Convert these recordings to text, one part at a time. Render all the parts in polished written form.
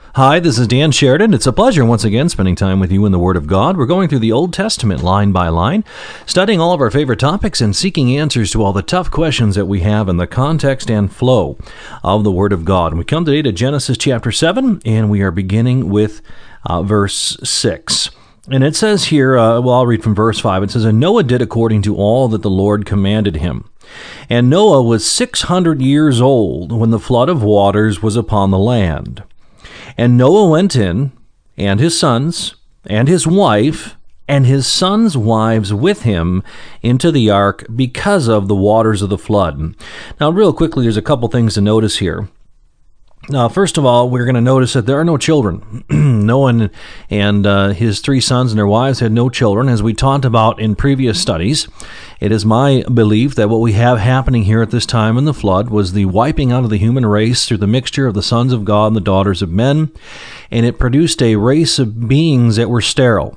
Hi, this is Dan Sheridan. It's a pleasure once again spending time with you in the Word of God. We're going through the Old Testament line by line, studying all of our favorite topics and seeking answers to all the tough questions that we have in the context and flow of the Word of God. We come today to Genesis chapter 7, and we are beginning with verse 6. And it says here, I'll read from verse 5. It says, "And Noah did according to all that the Lord commanded him. And Noah was 600 years old when the flood of waters was upon the land. And Noah went in, and his sons, and his wife, and his sons' wives with him into the ark because of the waters of the flood." Now, real quickly, there's a couple things to notice here. First of all, we're going to notice that there are no children. Noah and his three sons and their wives had no children. As we talked about in previous studies, it is my belief that what we have happening here at this time in the flood was the wiping out of the human race through the mixture of the sons of God and the daughters of men, and it produced a race of beings that were sterile.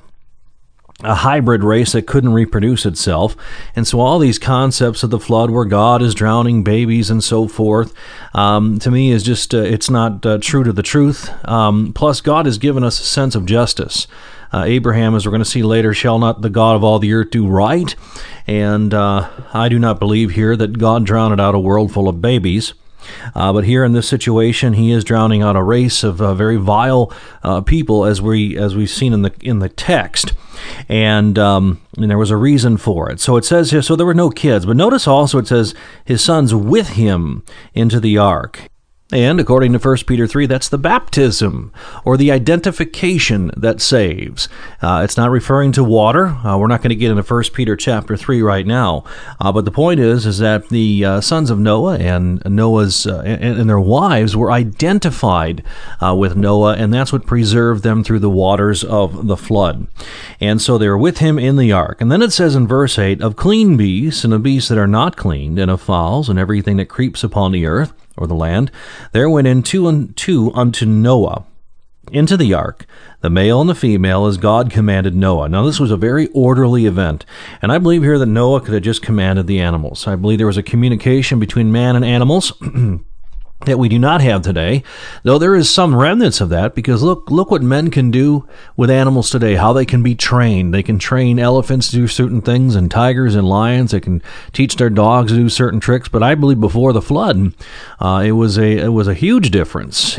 A hybrid race that couldn't reproduce itself. And so all these concepts of the flood where God is drowning babies and so forth, to me is just, it's not true to the truth. Plus, God has given us a sense of justice. Abraham, as we're going to see later, shall not the God of all the earth do right? And I do not believe here that God drowned out a world full of babies. But here in this situation, he is drowning out a race of very vile people, as we've seen in the text, and there was a reason for it. So it says here, so there were no kids. But notice also it says his sons with him into the ark. And according to 1 Peter 3, that's the baptism, or the identification that saves. It's not referring to water. We're not going to get into 1 Peter chapter 3 right now. But the point is that the sons of Noah and Noah's and their wives were identified with Noah, and that's what preserved them through the waters of the flood. And so they were with him in the ark. And then it says in verse 8, "Of clean beasts and of beasts that are not cleaned, and of fowls and everything that creeps upon the earth," or the land, "there went in two and two unto Noah into the ark, the male and the female, as God commanded Noah." Now, this was a very orderly event, and I believe here that Noah could have just commanded the animals. I believe there was a communication between man and animals that we do not have today, though there is some remnants of that, because look what men can do with animals today, how they can be trained. They can train elephants to do certain things, and tigers and lions. They can teach their dogs to do certain tricks. But I believe before the flood, it was a huge difference,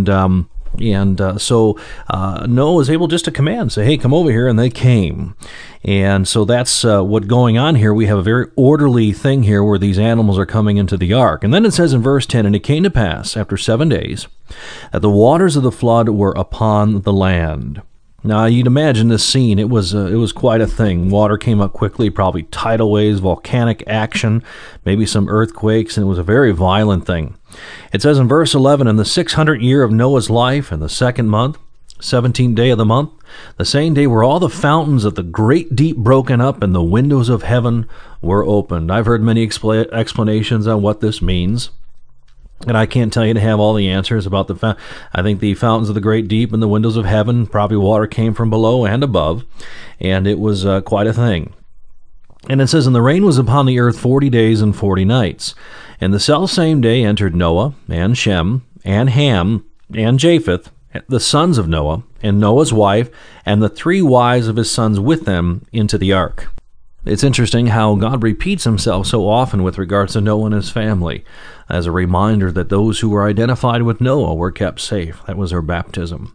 so Noah was able just to command, say, "Hey, come over here," and they came. And so that's what's going on here. We have a very orderly thing here where these animals are coming into the ark. And then it says in verse 10, "And it came to pass, after 7 days, that the waters of the flood were upon the land." Now, you'd imagine this scene. It was quite a thing. Water came up quickly, probably tidal waves, volcanic action, maybe some earthquakes, and it was a very violent thing. It says in verse 11, "In the 600th year of Noah's life, in the 2nd month, 17th day of the month, the same day were all the fountains of the great deep broken up, and the windows of heaven were opened." I've heard many explanations on what this means, and I can't tell you to have all the answers about I think the fountains of the great deep and the windows of heaven, probably water came from below and above, and it was quite a thing. And it says, "And the rain was upon the earth 40 days and 40 nights. And the selfsame day entered Noah, and Shem, and Ham, and Japheth, the sons of Noah, and Noah's wife, and the 3 wives of his sons with them into the ark." It's interesting how God repeats himself so often with regards to Noah and his family, as a reminder that those who were identified with Noah were kept safe. That was their baptism.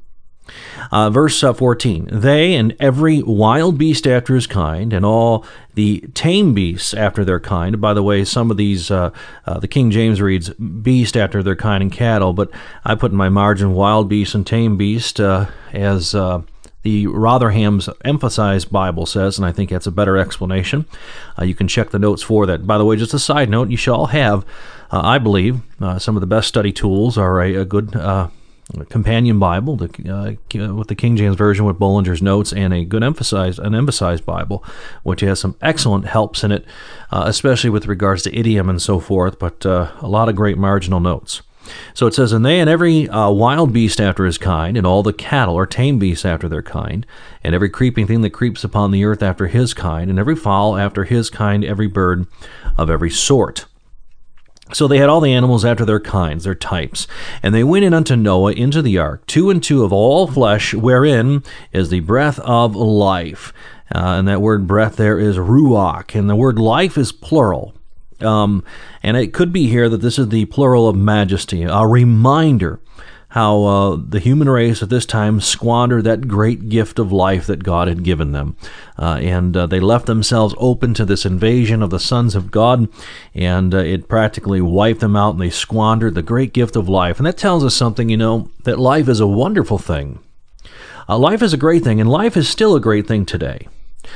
Verse 14, "They and every wild beast after his kind, and all the tame beasts after their kind." By the way, some of these, the King James reads beast after their kind and cattle, but I put in my margin wild beast and tame beast as the Rotherham's Emphasized Bible says, and I think that's a better explanation. You can check the notes for that. By the way, just a side note, you should all have, I believe, some of the best study tools are a good companion Bible with the King James Version with Bullinger's notes, and a good emphasized Bible, which has some excellent helps in it, especially with regards to idiom and so forth, but a lot of great marginal notes. So it says, "And they and every wild beast after his kind, and all the cattle or tame beasts after their kind, and every creeping thing that creeps upon the earth after his kind, and every fowl after his kind, every bird of every sort." So they had all the animals after their kinds, their types. And they went in unto Noah into the ark, 2 and 2 of all flesh, wherein is the breath of life. And that word breath there is ruach, and the word life is plural. And it could be here that this is the plural of majesty, a reminder how the human race at this time squandered that great gift of life that God had given them. And they left themselves open to this invasion of the sons of God, and it practically wiped them out, and they squandered the great gift of life. And that tells us something, that life is a wonderful thing. Life is a great thing, and life is still a great thing today.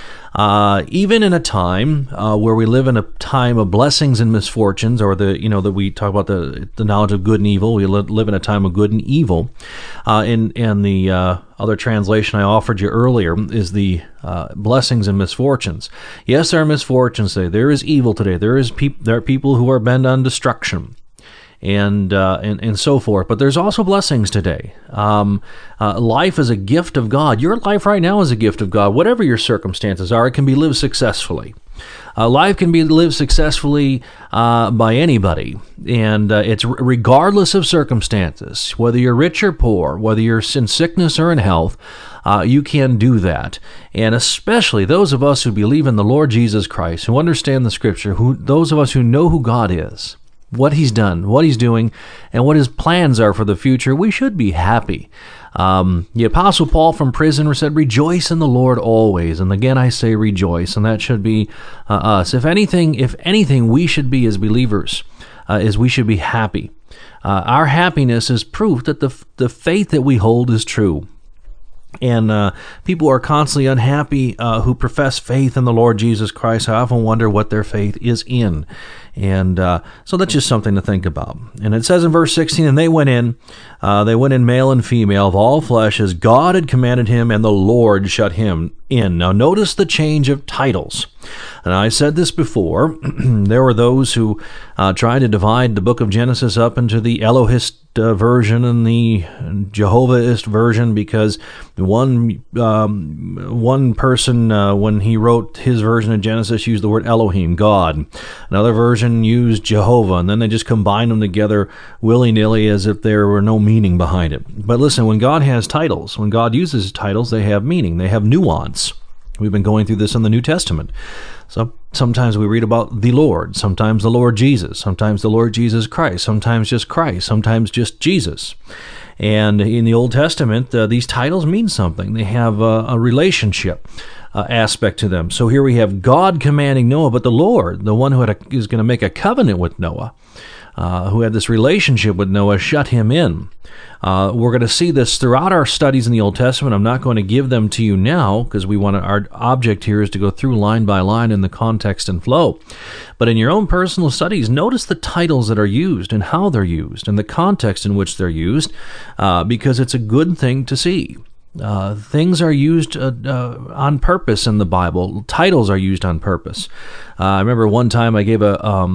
Even in a time where we live in a time of blessings and misfortunes, or that we talk about the knowledge of good and evil. We live in a time of good and evil. And the other translation I offered you earlier is the blessings and misfortunes. Yes, there are misfortunes today. There is evil today. There are people who are bent on destruction. And so forth. But there's also blessings today. Life is a gift of God. Your life right now is a gift of God. Whatever your circumstances are, it can be lived successfully. Life can be lived successfully by anybody, and it's regardless of circumstances. Whether you're rich or poor, whether you're in sickness or in health, you can do that. And especially those of us who believe in the Lord Jesus Christ, who understand the Scripture, those of us who know who God is, what He's done, what He's doing, and what His plans are for the future, we should be happy. The Apostle Paul from prison said, "Rejoice in the Lord always." And again, I say rejoice, and that should be us. If anything, we should be as believers, is we should be happy. Our happiness is proof that the faith that we hold is true. And people are constantly unhappy who profess faith in the Lord Jesus Christ. I often wonder what their faith is in. And so that's just something to think about. And it says in verse 16, "And they went in male and female of all flesh, as God had commanded him, and the Lord shut him in." Now notice the change of titles. And I said this before, there were those who tried to divide the book of Genesis up into the Elohist version and the Jehovahist version, because one person, when he wrote his version of Genesis, used the word Elohim, God. Another version used Jehovah, and then they just combined them together willy-nilly as if there were no meaning behind it. But listen, when God has titles, when God uses titles, they have meaning, they have nuance. We've been going through this in the New Testament. So sometimes we read about the Lord, sometimes the Lord Jesus, sometimes the Lord Jesus Christ, sometimes just Jesus. And in the Old Testament, these titles mean something. They have a relationship aspect to them. So here we have God commanding Noah, but the Lord, the one who is going to make a covenant with Noah, who had this relationship with Noah, shut him in. We're going to see this throughout our studies in the Old Testament. I'm not going to give them to you now because our object here is to go through line by line in the context and flow. But in your own personal studies, notice the titles that are used and how they're used and the context in which they're used, because it's a good thing to see. Things are used on purpose in the Bible. Titles are used on purpose. I remember one time I gave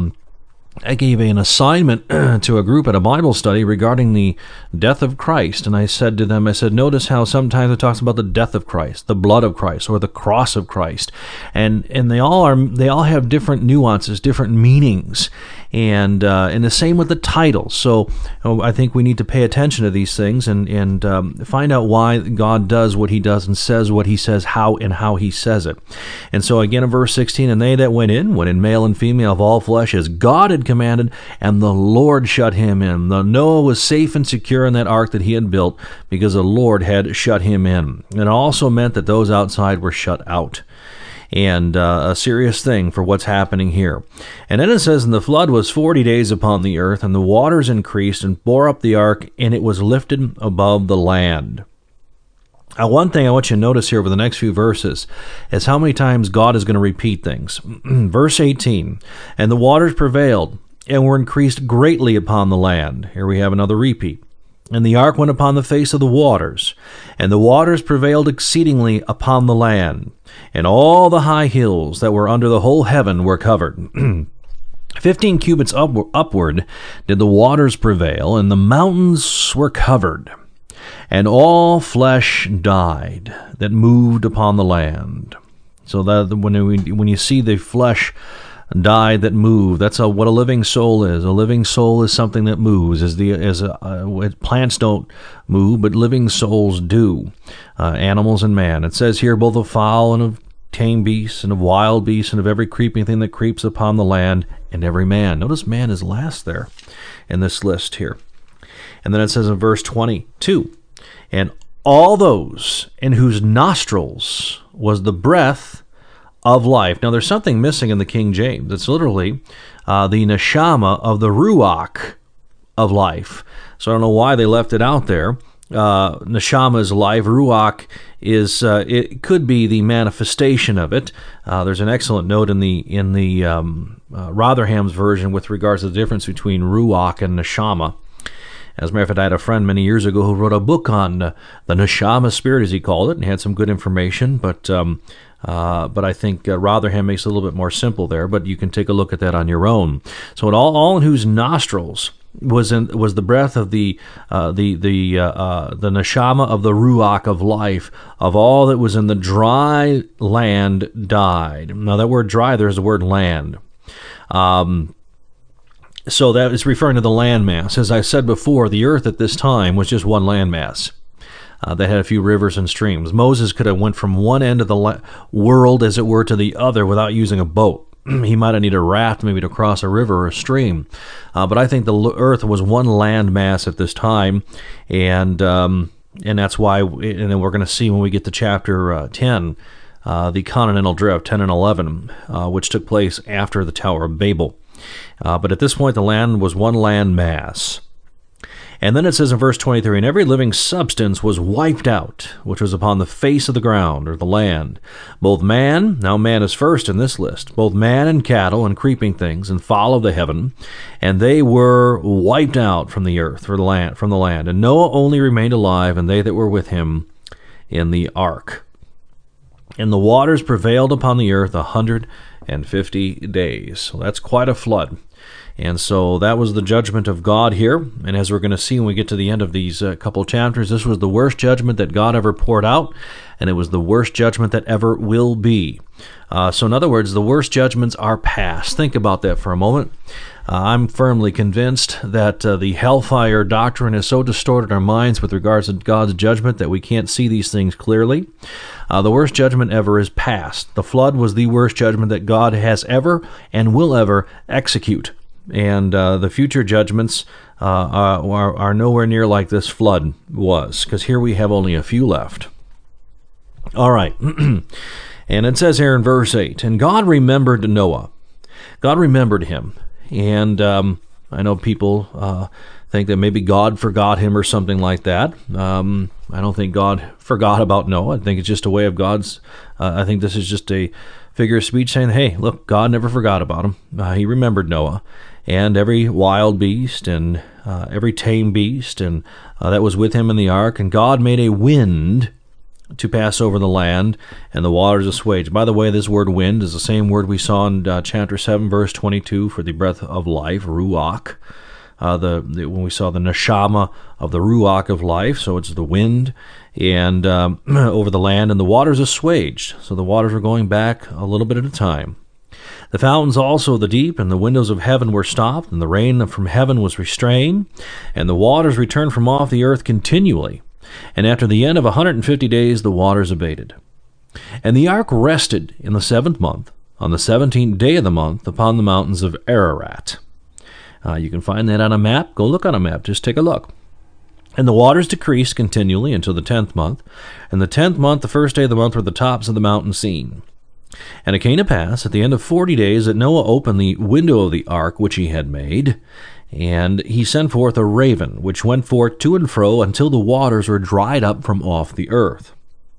an assignment to a group at a Bible study regarding the death of Christ, and I said to them, notice how sometimes it talks about the death of Christ, the blood of Christ, or the cross of Christ, and they all have different nuances, different meanings, and the same with the titles. So I think we need to pay attention to these things and find out why God does what He does and says what He says, how He says it. And so again in verse 16, "And they that went in male and female of all flesh, as God had commanded, and the Lord shut him in." Noah was safe and secure in that ark that he had built because the Lord had shut him in. It also meant that those outside were shut out. And a serious thing for what's happening here. And then it says, "And the flood was 40 days upon the earth, and the waters increased and bore up the ark, and it was lifted above the land." Now, one thing I want you to notice here over the next few verses is how many times God is going to repeat things. Verse 18, "And the waters prevailed, and were increased greatly upon the land." Here we have another repeat. "And the ark went upon the face of the waters, and the waters prevailed exceedingly upon the land, and all the high hills that were under the whole heaven were covered." 15 cubits upward did the waters prevail, and the mountains were covered, and all flesh died that moved upon the land. So that when you see the flesh died that moved. That's what a living soul is. A living soul is something that moves. Plants don't move, but living souls do. Animals and man. It says here, both of fowl and of tame beasts and of wild beasts and of every creeping thing that creeps upon the land, and every man. Notice man is last there in this list here. And then it says in verse 22, and all those in whose nostrils was the breath of life. Now there's something missing in the King James. It's literally the neshama of the ruach of life. So I don't know why they left it out there. Neshama is life. Ruach is it could be the manifestation of it. There's an excellent note in the Rotherham's version with regards to the difference between ruach and neshama. As a matter of fact, I had a friend many years ago who wrote a book on the neshama spirit, as he called it, and had some good information. But I think Rotherham makes it a little bit more simple there. But you can take a look at that on your own. So all in whose nostrils was the breath of the neshama of the ruach of life of all that was in the dry land died. Now that word dry, there's the word land. So that is referring to the landmass. As I said before, the earth at this time was just one landmass that had a few rivers and streams. Moses could have went from one end of the world, as it were, to the other without using a boat. He might have needed a raft maybe to cross a river or a stream. But I think the earth was one landmass at this time, and that's why, and then we're going to see when we get to chapter 10, the continental drift, 10 and 11, which took place after the Tower of Babel. But at this point, the land was one land mass. And then it says in verse 23, and every living substance was wiped out, which was upon the face of the ground, or the land. Both man, now man is first in this list, both man and cattle and creeping things and fowl of the heaven, and they were wiped out from the earth, from the land. And Noah only remained alive, and they that were with him in the ark. And the waters prevailed upon the earth 150 days. So that's quite a flood. And so that was the judgment of God here. And as we're going to see when we get to the end of these couple chapters, this was the worst judgment that God ever poured out, and it was the worst judgment that ever will be. So in other words, the worst judgments are past. Think about that for a moment. I'm firmly convinced that the hellfire doctrine has so distorted our minds with regards to God's judgment that we can't see these things clearly. The worst judgment ever is past. The flood was the worst judgment that God has ever and will ever execute. And the future judgments are nowhere near like this flood was, because here we have only a few left. All right. And it says here in verse 8, and God remembered Noah. God remembered him. And I know people think that maybe God forgot him or something like that. I don't think God forgot about Noah. I think it's just a way of God's... I think this is just a figure of speech saying, hey, look, God never forgot about him. He remembered Noah. And every wild beast and every tame beast and that was with him in the ark. And God made a wind to pass over the land, and the waters assuaged. By the way, this word wind is the same word we saw in chapter 7, verse 22 for the breath of life, ruach. When we saw the neshama of the ruach of life, so it's the wind, and over the land, and the waters assuaged. So the waters were going back a little bit at a time. The fountains also of the deep and the windows of heaven were stopped, and the rain from heaven was restrained, and the waters returned from off the earth continually. And after the end of 150 days, the waters abated. And the ark rested in the 7th month, on the 17th day of the month, upon the mountains of Ararat. You can find that on a map. Go look on a map. Just take a look. And the waters decreased continually until the 10th month. And the 10th month, the first day of the month, were the tops of the mountain seen. And it came to pass, at the end of 40 days, that Noah opened the window of the ark which he had made, and he sent forth a raven, which went forth to and fro until the waters were dried up from off the earth.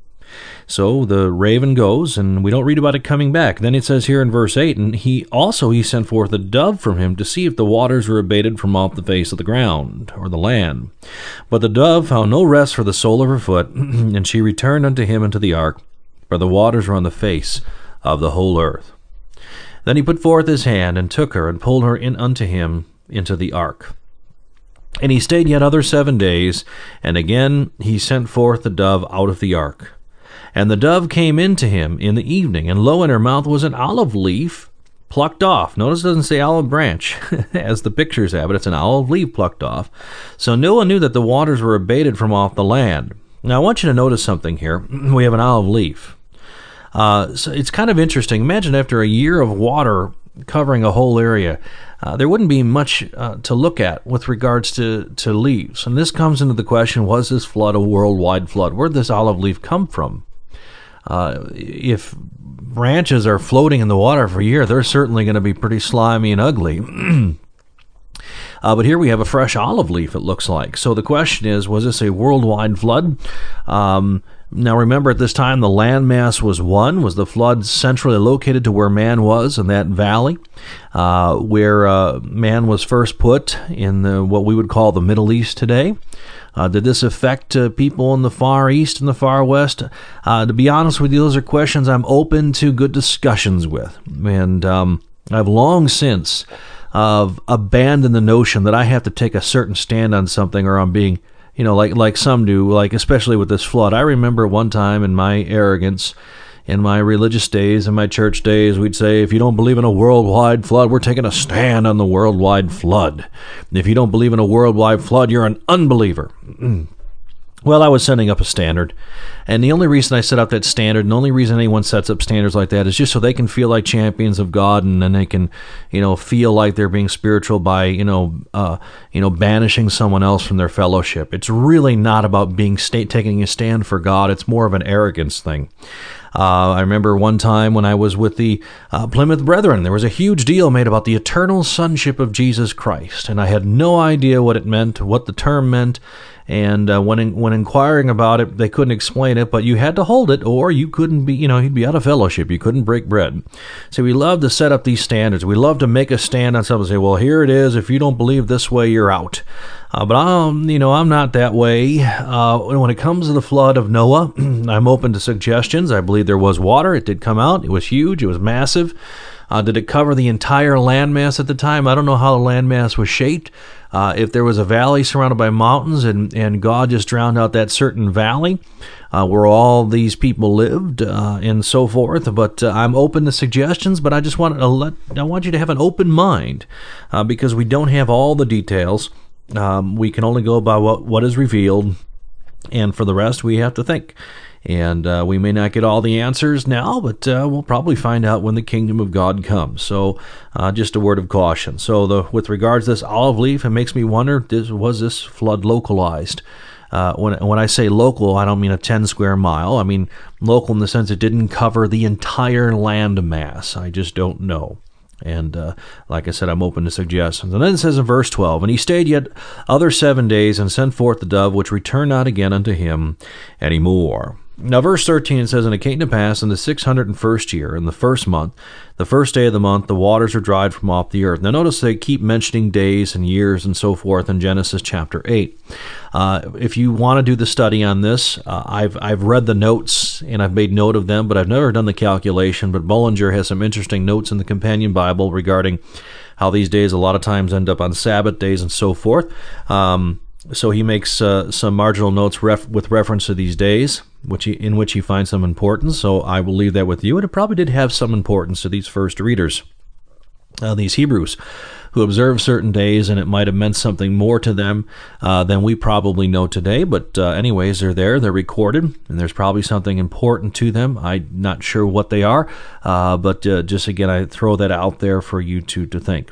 So the raven goes, and we don't read about it coming back. Then it says here in verse 8, and he sent forth a dove from him to see if the waters were abated from off the face of the ground, or the land. But the dove found no rest for the sole of her foot, and she returned unto him into the ark, for the waters were on the face of the whole earth. Then he put forth his hand, and took her, and pulled her in unto him into the ark. And he stayed yet other 7 days, and again he sent forth the dove out of the ark. And the dove came in to him in the evening, and lo, in her mouth was an olive leaf plucked off. Notice it doesn't say olive branch, as the pictures have it. It's an olive leaf plucked off. So Noah knew that the waters were abated from off the land. Now, I want you to notice something here. We have an olive leaf. So it's kind of interesting. Imagine after a year of water covering a whole area, there wouldn't be much to look at with regards to leaves. And this comes into the question, was this flood a worldwide flood? Where did this olive leaf come from? If branches are floating in the water for a year, they're certainly going to be pretty slimy and ugly. But here we have a fresh olive leaf, it looks like. So the question is, was this a worldwide flood? Now remember, at this time, the landmass was one. Was the flood centrally located to where man was in that valley, where man was first put in what we would call the Middle East today? Did this affect people in the Far East and the Far West? To be honest with you, those are questions I'm open to good discussions with. And I've long since abandoned the notion that I have to take a certain stand on something, or I'm being, like some do, like especially with this flood. I remember one time in my arrogance, in my religious days, in my church days, we'd say, if you don't believe in a worldwide flood, we're taking a stand on the worldwide flood. If you don't believe in a worldwide flood, you're an unbeliever. Well, I was setting up a standard, and the only reason I set up that standard, and the only reason anyone sets up standards like that, is just so they can feel like champions of God, and then they can, feel like they're being spiritual by, banishing someone else from their fellowship. It's really not about taking a stand for God. It's more of an arrogance thing. I remember one time when I was with the Plymouth Brethren, there was a huge deal made about the eternal sonship of Jesus Christ, and I had no idea what it meant, what the term meant. And when inquiring about it, they couldn't explain it, but you had to hold it, or you couldn't be, you'd be out of fellowship. You couldn't break bread. So we love to set up these standards. We love to make a stand on something and say, well, here it is. If you don't believe this way, you're out. But I'm not that way. When it comes to the flood of Noah, I'm open to suggestions. I believe there was water. It did come out. It was huge. It was massive. Did it cover the entire landmass at the time? I don't know how the landmass was shaped. If there was a valley surrounded by mountains and God just drowned out that certain valley where all these people lived and so forth. But I'm open to suggestions, but I just want you to have an open mind because we don't have all the details. We can only go by what is revealed, and for the rest, we have to think. And we may not get all the answers now, but we'll probably find out when the kingdom of God comes. So just a word of caution. So with regards to this olive leaf, it makes me wonder, was this flood localized? When I say local, I don't mean a 10 square mile. I mean local in the sense it didn't cover the entire land mass. I just don't know. And like I said, I'm open to suggestions. And then it says in verse 12, and he stayed yet other 7 days, and sent forth the dove, which returned not again unto him any more. Now, verse 13 says, and it came to pass in the 601st year, in the first month, the first day of the month, the waters were dried from off the earth. Now, notice they keep mentioning days and years and so forth in Genesis chapter 8. If you want to do the study on this, I've read the notes and I've made note of them, but I've never done the calculation. But Bullinger has some interesting notes in the Companion Bible regarding how these days a lot of times end up on Sabbath days and so forth. So he makes some marginal notes with reference to these days, in which he finds some importance. So I will leave that with you. And it probably did have some importance to these first readers, these Hebrews, who observed certain days, and it might have meant something more to them than we probably know today. But anyways, they're recorded, and there's probably something important to them. I'm not sure what they are, but just again, I throw that out there for you to think.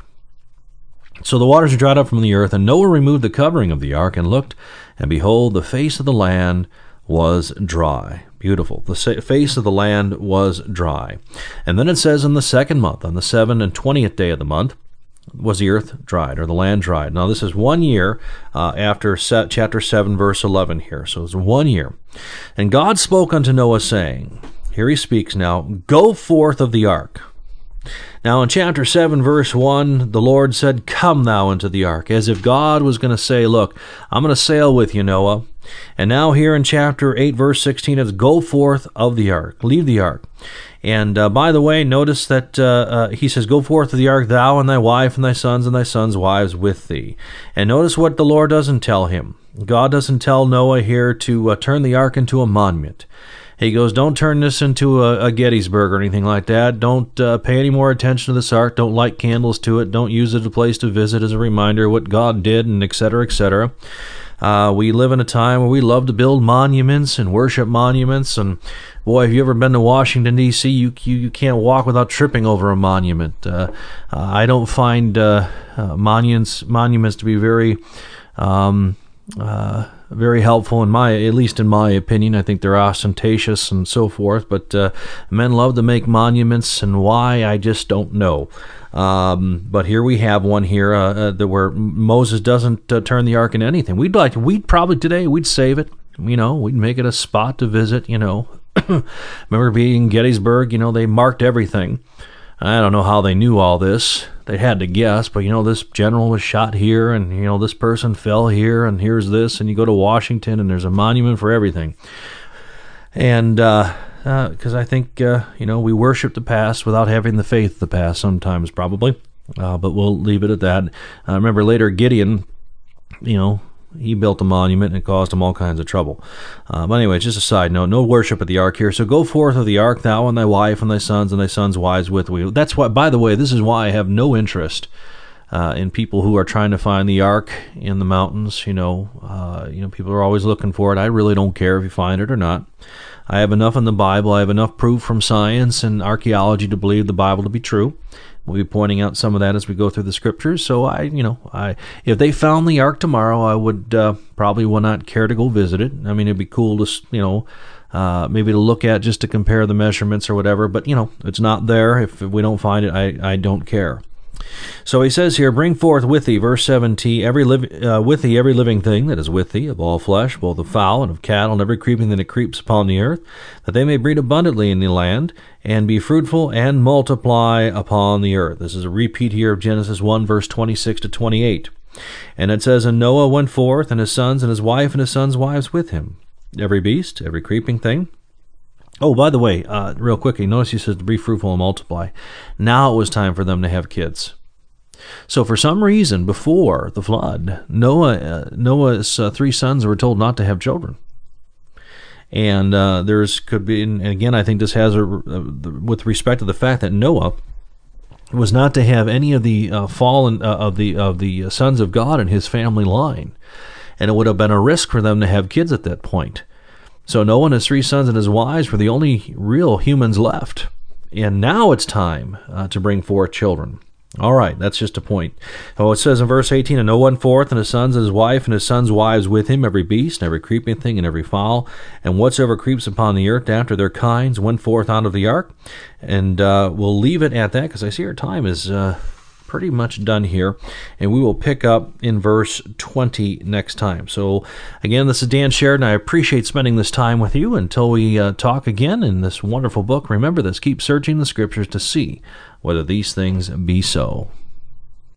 So the waters are dried up from the earth, and Noah removed the covering of the ark, and looked, and behold, the face of the land was dry. Beautiful. The face of the land was dry. And then it says in the second month, on the 27th day of the month, was the earth dried, or the land dried. Now this is 1 year after chapter 7, verse 11 here. So it's 1 year. And God spoke unto Noah, saying, here he speaks now, go forth of the ark. Now in chapter 7, verse 1, the Lord said, come thou into the ark, as if God was going to say, look, I'm going to sail with you, Noah, And now here in chapter 8, verse 16, it's go forth of the ark, leave the ark. And by the way, notice that he says, go forth of the ark, thou and thy wife and thy sons' wives with thee. And notice what the Lord doesn't tell him. God doesn't tell Noah here to turn the ark into a monument. He goes, don't turn this into a Gettysburg or anything like that. Don't pay any more attention to this ark. Don't light candles to it. Don't use it as a place to visit as a reminder of what God did, and et cetera, et cetera. We live in a time where we love to build monuments and worship monuments. And boy, have you ever been to Washington, D.C., you can't walk without tripping over a monument. I don't find monuments to be very helpful, at least in my opinion. I think they're ostentatious and so forth, but men love to make monuments, and why, I just don't know. But here we have one here where Moses doesn't turn the ark into anything. We'd probably today, we'd save it, we'd make it a spot to visit, Remember being in Gettysburg, they marked everything. I don't know how they knew all this. They had to guess, but this general was shot here, and this person fell here, and here's this, and you go to Washington, and there's a monument for everything. And because I think we worship the past without having the faith of the past sometimes, probably. But we'll leave it at that. Remember later Gideon, he built a monument and it caused him all kinds of trouble. But anyway, just a side note, no worship at the ark here. So go forth of the ark, thou and thy wife and thy sons' wives with thee. That's why, by the way, this is why I have no interest in people who are trying to find the ark in the mountains. People are always looking for it. I really don't care if you find it or not. I have enough in the Bible. I have enough proof from science and archaeology to believe the Bible to be true. We'll be pointing out some of that as we go through the scriptures. So if they found the ark tomorrow, I would probably would not care to go visit it. I mean, it'd be cool to, maybe to look at just to compare the measurements or whatever. But it's not there. If we don't find it, I don't care. So he says here, bring forth with thee, verse 17, with thee every living thing that is with thee, of all flesh, both of fowl and of cattle, and every creeping thing that creeps upon the earth, that they may breed abundantly in the land, and be fruitful, and multiply upon the earth. This is a repeat here of Genesis 1, verse 26 to 28. And it says, and Noah went forth, and his sons, and his wife, and his sons' wives with him, every beast, every creeping thing. Oh, by the way, real quickly, notice he says to be fruitful and multiply. Now it was time for them to have kids. So for some reason, before the flood, Noah's 3 sons were told not to have children. And could be, and again, I think this has with respect to the fact that Noah was not to have any of the fallen of the sons of God in his family line, and it would have been a risk for them to have kids at that point. So Noah and his 3 sons and his wives were the only real humans left. And now it's time to bring forth children. All right, that's just a point. Oh, it says in verse 18, and Noah went forth, and his sons and his wife and his sons' wives with him, every beast, and every creeping thing, and every fowl, and whatsoever creeps upon the earth after their kinds, went forth out of the ark. And we'll leave it at that, because I see our time is pretty much done here, and we will pick up in verse 20 next time. So again, this is Dan Sheridan. I appreciate spending this time with you. Until we talk again in this wonderful book, remember this: keep searching the scriptures to see whether these things be so.